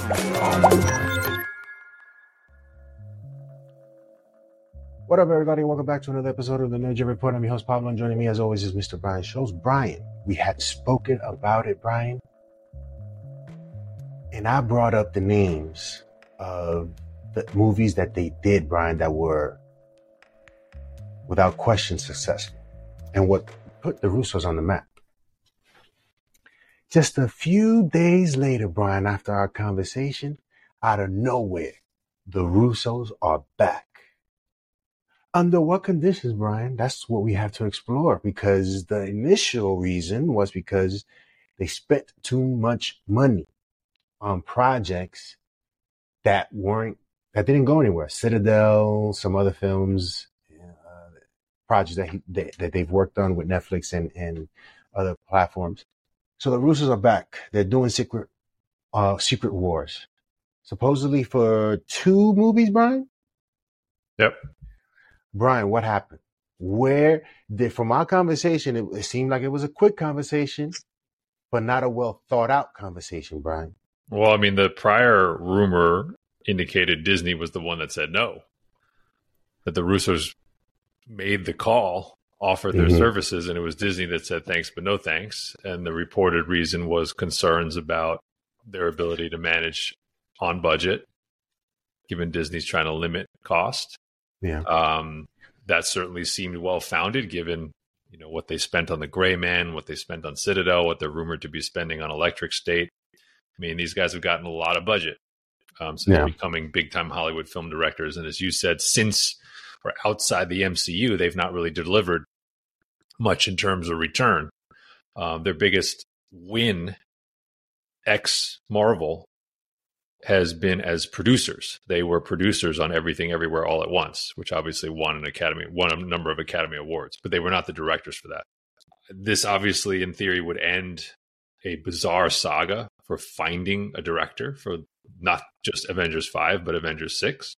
What up, everybody? Welcome back to another episode of the Nerd Jet Report. I'm your host, Pablo, and joining me, as always, is Mr. Brian Schultz. Brian, we had spoken about it, Brian, and I brought up the names of the movies that they did, Brian, that were, without question, successful, and what put the Russos on the map. Just a few days later, Brian, after our conversation, out of nowhere, the Russos are back. Under what conditions, Brian? That's what we have to explore, because the initial reason was because they spent too much money on projects that didn't go anywhere. Citadel, some other films, projects that they've worked on with Netflix and other platforms. So the Russos are back. They're doing Secret Wars, supposedly for 2 movies, Brian? Yep. Brian, what happened? From our conversation, it seemed like it was a quick conversation, but not a well thought out conversation, Brian. Well, I mean, the prior rumor indicated Disney was the one that said no, that the Russos made the call, offered their services, and it was Disney that said thanks, but no thanks. And the reported reason was concerns about their ability to manage on budget, given Disney's trying to limit cost. Yeah. That certainly seemed well-founded, given what they spent on The Gray Man, what they spent on Citadel, what they're rumored to be spending on Electric State. I mean, these guys have gotten a lot of budget, so they're becoming big-time Hollywood film directors. And as you said, since or outside the MCU, they've not really delivered much in terms of return. Their biggest win, ex-Marvel, has been as producers. They were producers on Everything Everywhere All at Once, which obviously won a number of Academy Awards, but they were not the directors for that. This obviously, in theory, would end a bizarre saga for finding a director for not just Avengers 5, but Avengers 6.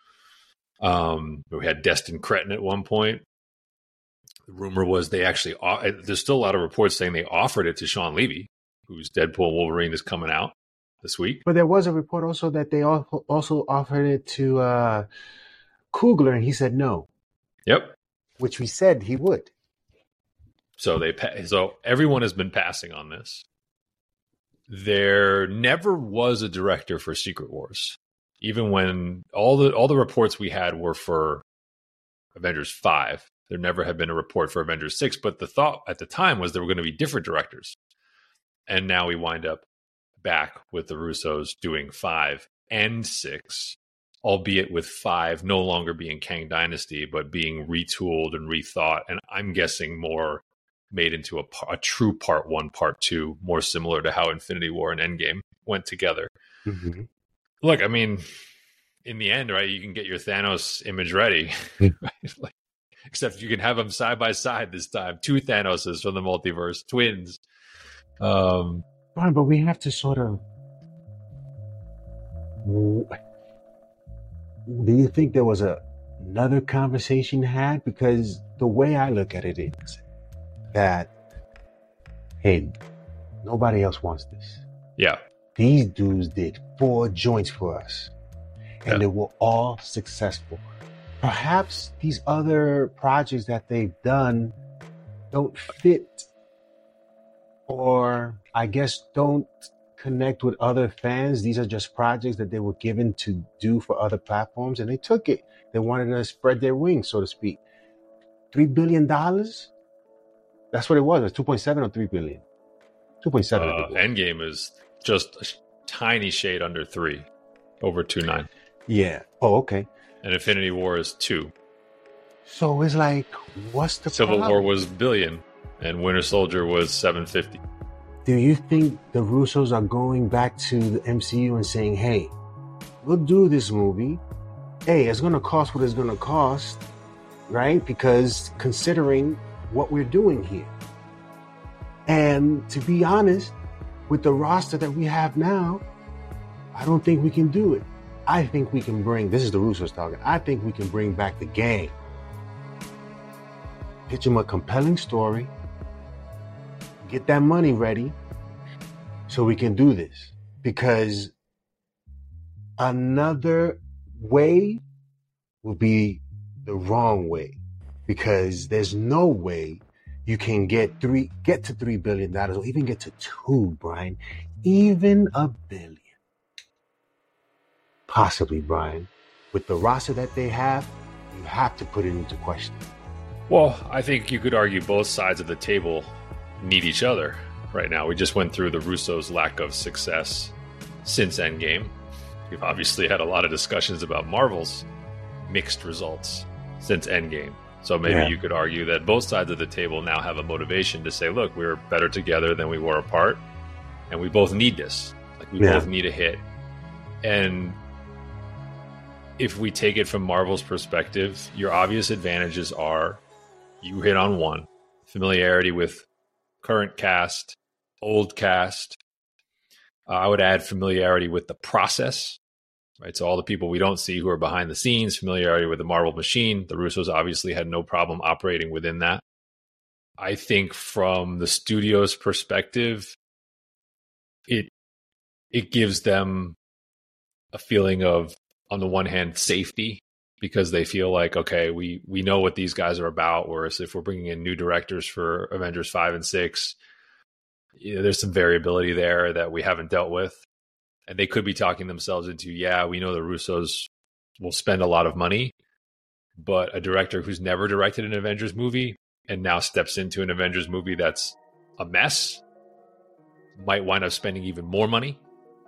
We had Destin Cretton at one point. The rumor was there's still a lot of reports saying they offered it to Sean Levy, whose Deadpool and Wolverine is coming out this week. But there was a report also that they also offered it to Coogler, and he said no. Yep. Which we said he would. So everyone has been passing on this. There never was a director for Secret Wars, even when all the reports we had were for Avengers 5. There never had been a report for Avengers 6, but the thought at the time was there were going to be different directors. And now we wind up back with the Russos doing 5 and 6, albeit with 5 no longer being Kang Dynasty, but being retooled and rethought. And I'm guessing more made into a true part 1, part 2, more similar to how Infinity War and Endgame went together. Mm-hmm. Look, I mean, in the end, right, you can get your Thanos image ready, right? Except you can have them side by side this time. 2 Thanoses from the multiverse, twins. Fine, but we have to sort of... Do you think there was another conversation had? Because the way I look at it is that, hey, nobody else wants this. Yeah. These dudes did 4 joints for us, and they were all successful. Perhaps these other projects that they've done don't fit, or I guess don't connect with other fans. These are just projects that they were given to do for other platforms, and they took it. They wanted to spread their wings, so to speak. $3 billion? That's what it was. It was 2.7 or 3 billion? 2.7. Endgame is just a tiny shade under 3, over 2.9. Yeah. Oh, okay. And Infinity War is 2. So it's like, what's the Civil problem? War was $1 billion, and Winter Soldier was $750. Do you think the Russos are going back to the MCU and saying, hey, we'll do this movie. Hey, it's going to cost what it's going to cost, right? Because considering what we're doing here. And to be honest, with the roster that we have now, I don't think we can do it. I think we can this is the Russos talking, I think we can bring back the gang. Pitch them a compelling story. Get that money ready so we can do this. Because Another way would be the wrong way, because there's no way you can get to $3 billion or even get to two, Brian. Even a billion. Possibly, Brian. With the roster that they have, you have to put it into question. Well, I think you could argue both sides of the table need each other right now. We just went through the Russos' lack of success since Endgame. We've obviously had a lot of discussions about Marvel's mixed results since Endgame. So maybe you could argue that both sides of the table now have a motivation to say, look, we're better together than we were apart, and we both need this. Like, we both need a hit. And if we take it from Marvel's perspective, your obvious advantages are, you hit on one, familiarity with current cast, old cast. I would add familiarity with the process, right? So all the people we don't see who are behind the scenes, familiarity with the Marvel machine. The Russos obviously had no problem operating within that. I think from the studio's perspective, it gives them a feeling of, on the one hand, safety, because they feel like, okay, we know what these guys are about. Whereas if we're bringing in new directors for Avengers 5 and 6, there's some variability there that we haven't dealt with. And they could be talking themselves into, we know the Russos will spend a lot of money, but a director who's never directed an Avengers movie and now steps into an Avengers movie that's a mess might wind up spending even more money,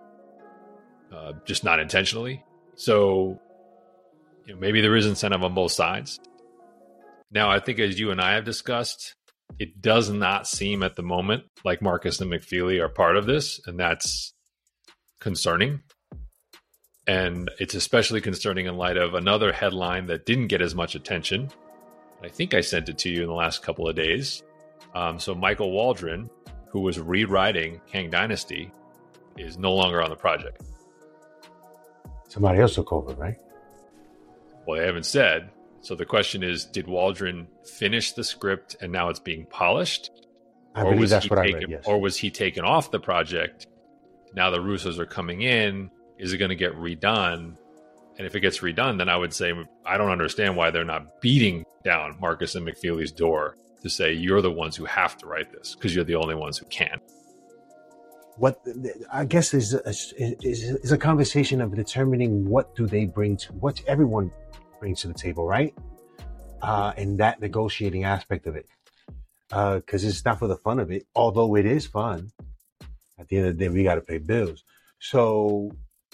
just not intentionally. So maybe there is incentive on both sides. Now, I think as you and I have discussed, it does not seem at the moment like Marcus and McFeely are part of this, and that's concerning. And it's especially concerning in light of another headline that didn't get as much attention. I think I sent it to you in the last couple of days. So Michael Waldron, who was rewriting Kang Dynasty, is no longer on the project. Somebody else took over, right? Well, they haven't said. So the question is, did Waldron finish the script and now it's being polished? I believe that's what I read, yes. Or was he taken off the project? Now the Russos are coming in. Is it going to get redone? And if it gets redone, then I would say, I don't understand why they're not beating down Marcus and McFeely's door to say, you're the ones who have to write this because you're the only ones who can. What I guess is a conversation of determining what do they bring to, what everyone brings to the table, right? And that negotiating aspect of it. Because it's not for the fun of it, although it is fun. At the end of the day, we got to pay bills. So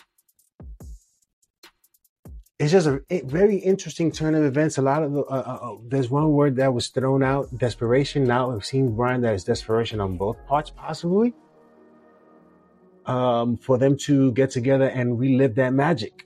it's just a very interesting turn of events. A lot of there's one word that was thrown out, desperation. Now I've seen, Brian, that is desperation on both parts, possibly. For them to get together and relive that magic.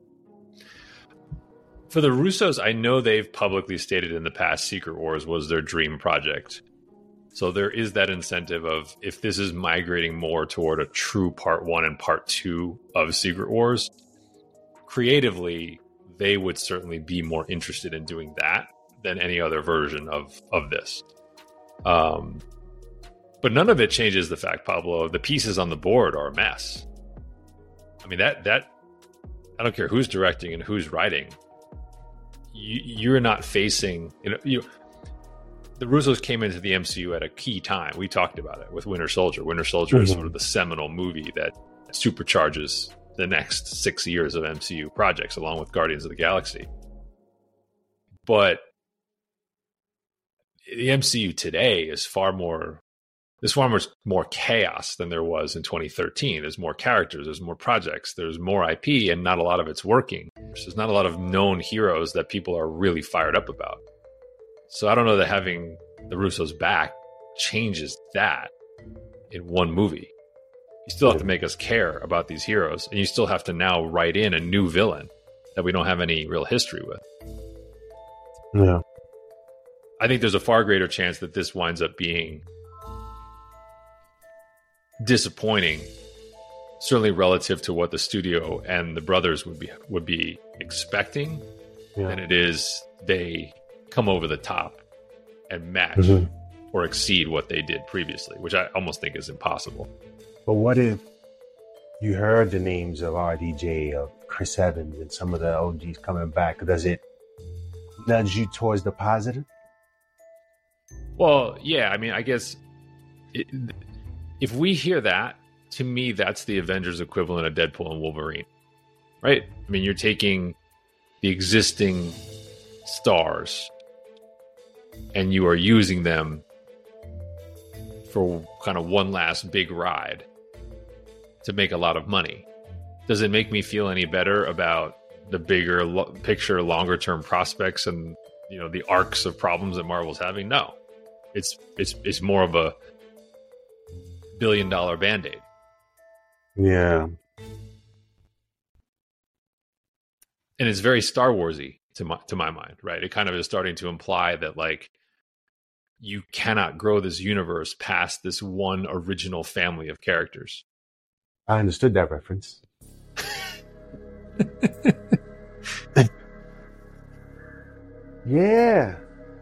For the Russos, I know they've publicly stated in the past Secret Wars was their dream project. So there is that incentive of, if this is migrating more toward a true part 1 and part 2 of Secret Wars, creatively, they would certainly be more interested in doing that than any other version of this. But none of it changes the fact, Pablo, the pieces on the board are a mess. I mean, that I don't care who's directing and who's writing. You're not facing, the Russos came into the MCU at a key time. We talked about it with Winter Soldier. Winter Soldier is sort of the seminal movie that supercharges the next 6 years of MCU projects, along with Guardians of the Galaxy. But the MCU today is there's far more chaos than there was in 2013. There's more characters, there's more projects, there's more IP, and not a lot of it's working. There's not a lot of known heroes that people are really fired up about. So I don't know that having the Russos back changes that in one movie. You still have to make us care about these heroes, and you still have to now write in a new villain that we don't have any real history with. Yeah. I think there's a far greater chance that this winds up being disappointing, certainly relative to what the studio and the brothers would be expecting, than it is they come over the top and match or exceed what they did previously, which I almost think is impossible. But what if You heard the names of RDJ, of Chris Evans, and some of the OGs coming back. Does it nudge you towards the positive? Well, yeah. I mean, I guess if we hear that, to me, that's the Avengers equivalent of Deadpool and Wolverine, right? I mean, you're taking the existing stars and you are using them for kind of one last big ride to make a lot of money. Does it make me feel any better about the bigger picture, longer term prospects and, you know, the arcs of problems that Marvel's having? No, it's more of a $1 billion Band-Aid. Yeah. And it's very Star Wars-y to my mind, right? It kind of is starting to imply that, like, you cannot grow this universe past this one original family of characters. I understood that reference. Yeah.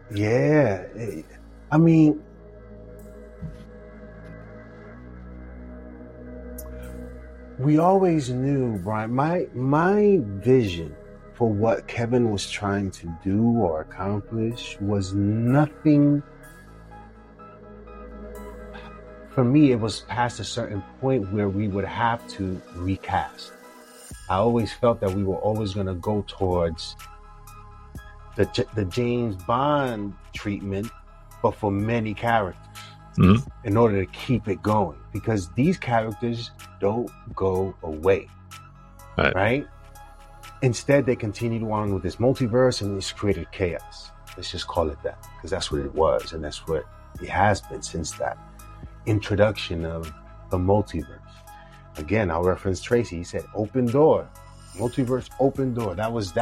I mean, we always knew, Brian, my vision for what Kevin was trying to do or accomplish was nothing. For me, it was past a certain point where we would have to recast. I always felt that we were always going to go towards the James Bond treatment, but for many characters, in order to keep it going. Because these characters don't go away, right? Instead, they continued on with this multiverse and it's created chaos. Let's just call it that, because that's what it was, and that's what it has been since that introduction of the multiverse. Again, I'll reference Tracy. He said, "Open door, multiverse, open door." That was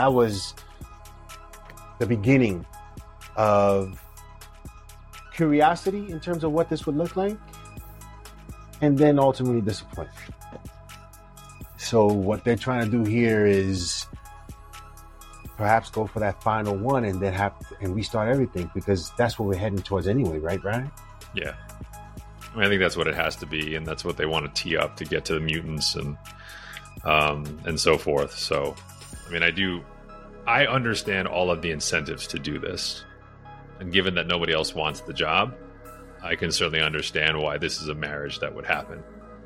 the beginning of curiosity in terms of what this would look like, and then ultimately disappointment. So what they're trying to do here is perhaps go for that final one and then restart everything, because that's what we're heading towards anyway, right, Brian? Yeah. I mean, I think that's what it has to be, and that's what they want to tee up to get to the mutants and so forth. So, I mean, I understand all of the incentives to do this, and given that nobody else wants the job, I can certainly understand why this is a marriage that would happen.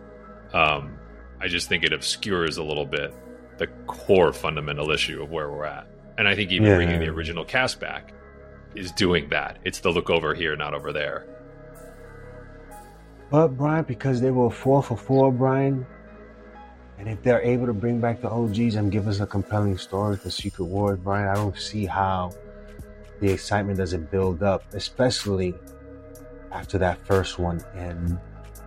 I just think it obscures a little bit the core fundamental issue of where we're at, and I think even bringing the original cast back is doing that. It's the look over here, not over there. But Brian, because they were 4 for 4, Brian, and if they're able to bring back the OGs and give us a compelling story for Secret Wars, Brian, I don't see how the excitement doesn't build up, especially after that first one and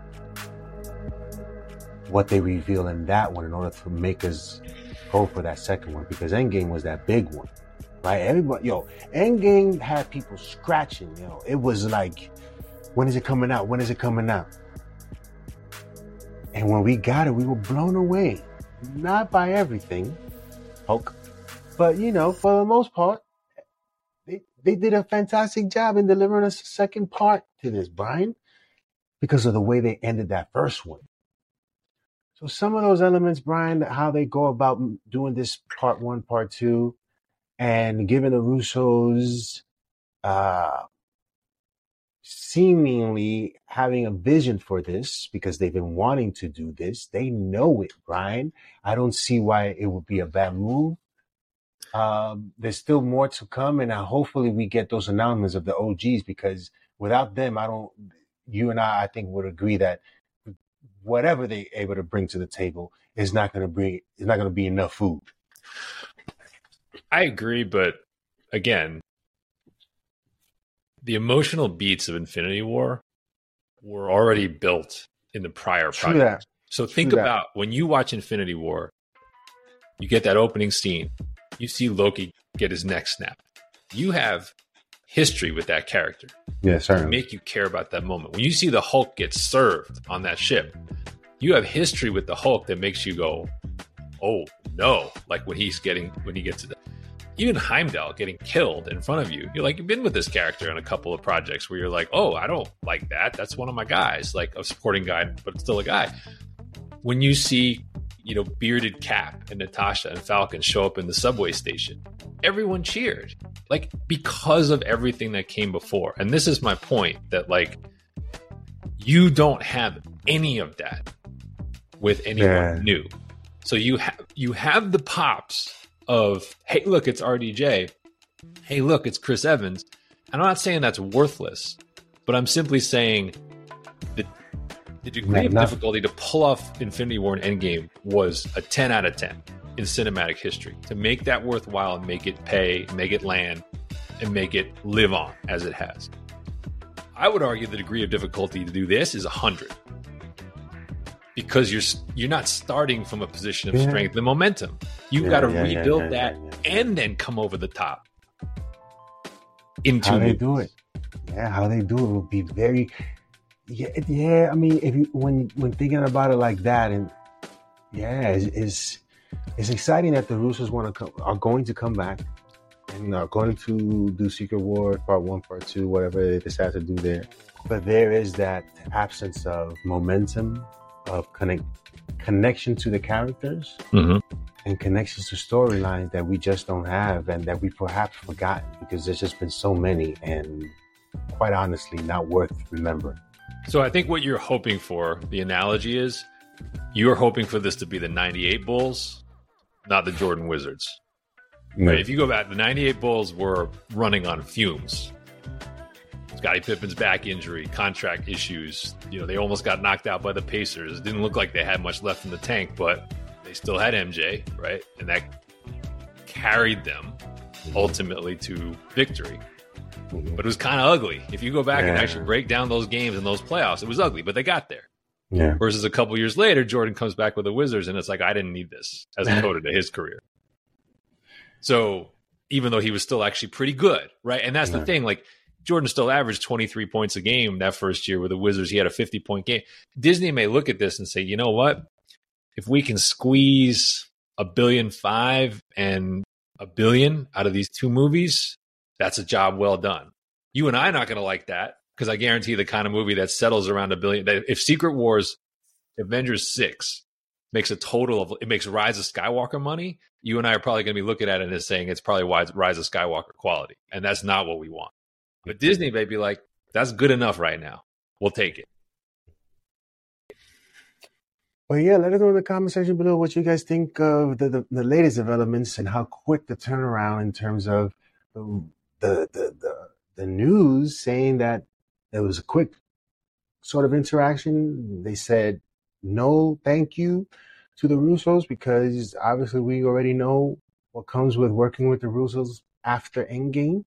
what they reveal in that one in order to make us go for that second one, because Endgame was that big one, right? Everybody, Endgame had people scratching, It was like, when is it coming out? When is it coming out? And when we got it, we were blown away. Not by everything, Hulk, but, for the most part, they did a fantastic job in delivering us a second part to this, Brian, because of the way they ended that first one. So some of those elements, Brian, how they go about doing this part 1, part 2, and giving the Russos seemingly having a vision for this, because they've been wanting to do this. They know it, Brian. I don't see why it would be a bad move. There's still more to come, and hopefully we get those announcements of the OGs, because without them, you and I think would agree that whatever they're able to bring to the table is not going to be enough food. I agree, but again, the emotional beats of Infinity War were already built in the prior project. So think about when you watch Infinity War, you get that opening scene, you see Loki get his neck snapped. You have history with that character. Yeah, certainly. To make you care about that moment. When you see the Hulk get served on that ship, you have history with the Hulk that makes you go, oh no, like when he gets to even Heimdall getting killed in front of you. You're like, you've been with this character in a couple of projects where you're like, oh, I don't like that. That's one of my guys, like a supporting guy, but still a guy. When you see bearded Cap and Natasha and Falcon show up in the subway station, everyone cheered, like, because of everything that came before. And this is my point, that like, you don't have any of that with anyone new. So you have the pops of, hey, look, it's RDJ. Hey, look, it's Chris Evans. And I'm not saying that's worthless, but I'm simply saying that the degree of difficulty to pull off Infinity War and Endgame was a 10 out of 10 in cinematic history. To make that worthwhile and make it pay, make it land, and make it live on as it has. I would argue the degree of difficulty to do this is 100. Because you're not starting from a position of strength and momentum. You've got to rebuild that and then come over the top. How they do it. Yeah, how they do it will be very... Yeah, I mean, if you when thinking about it like that, and it's exciting that the Russos are going to come back and are going to do Secret War Part 1, Part 2, whatever they decide to do there. But there is that absence of momentum, of connection to the characters, and connections to storylines that we just don't have, and that we perhaps forgotten because there's just been so many, and quite honestly, not worth remembering. So I think what you're hoping for, the analogy is, you're hoping for this to be the 98 Bulls, not the Jordan Wizards. Right? If you go back, the 98 Bulls were running on fumes. Scottie Pippen's back injury, contract issues. They almost got knocked out by the Pacers. It didn't look like they had much left in the tank, but they still had MJ, right? And that carried them ultimately to victory. But it was kind of ugly. If you go back and actually break down those games and those playoffs, it was ugly, but they got there. Yeah. Versus a couple years later, Jordan comes back with the Wizards, and it's like, I didn't need this as a coda to his career. So even though he was still actually pretty good, right? And that's the thing, like, Jordan still averaged 23 points a game that first year with the Wizards. He had a 50-point game. Disney may look at this and say, you know what? If we can squeeze $1.5 billion and $1 billion out of these two movies, that's a job well done. You and I are not going to like that, because I guarantee the kind of movie that settles around $1 billion. If Secret Wars, Avengers 6 makes a total of, it makes Rise of Skywalker money, you and I are probably going to be looking at it and saying it's probably Rise of Skywalker quality. And that's not what we want. But Disney may be like, that's good enough right now. We'll take it. Well, yeah, let us know in the comment section below what you guys think of the latest developments and how quick the turnaround in terms of the news saying that there was a quick sort of interaction. They said no thank you to the Russos, because obviously we already know what comes with working with the Russos after Endgame.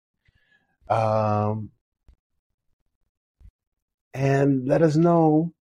And let us know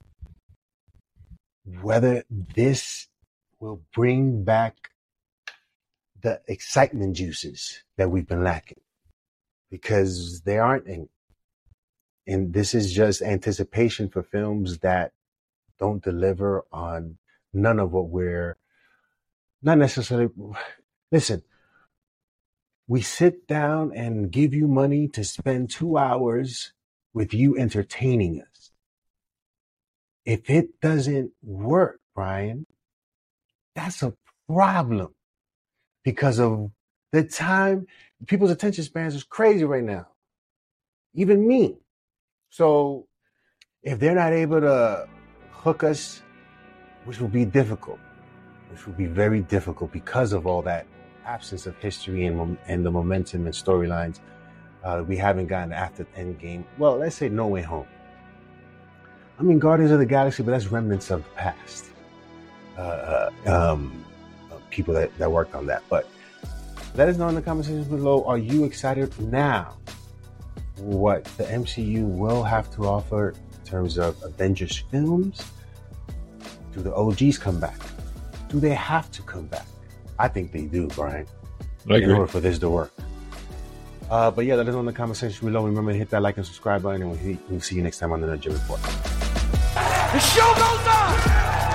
whether this will bring back the excitement juices that we've been lacking, because they aren't any. And this is just anticipation for films that don't deliver on none of what we're not necessarily. Listen, we sit down and give you money to spend 2 hours with you entertaining us. If it doesn't work, Brian, that's a problem, because of the time. People's attention spans is crazy right now. Even me. So if they're not able to hook us, which will be difficult, which will be very difficult because of all that absence of history and the momentum and storylines we haven't gotten after Endgame. Well, let's say No Way Home. I mean, Guardians of the Galaxy, but that's remnants of the past. People that worked on that. But let us know in the comment section below, are you excited now what the MCU will have to offer in terms of Avengers films? Do the OGs come back? Do they have to come back? I think they do, Brian, in order for this to work. But yeah, let us know in the comment section below. Remember to hit that like and subscribe button, and we'll see you next time on the Nerd Gym Report. The show goes on!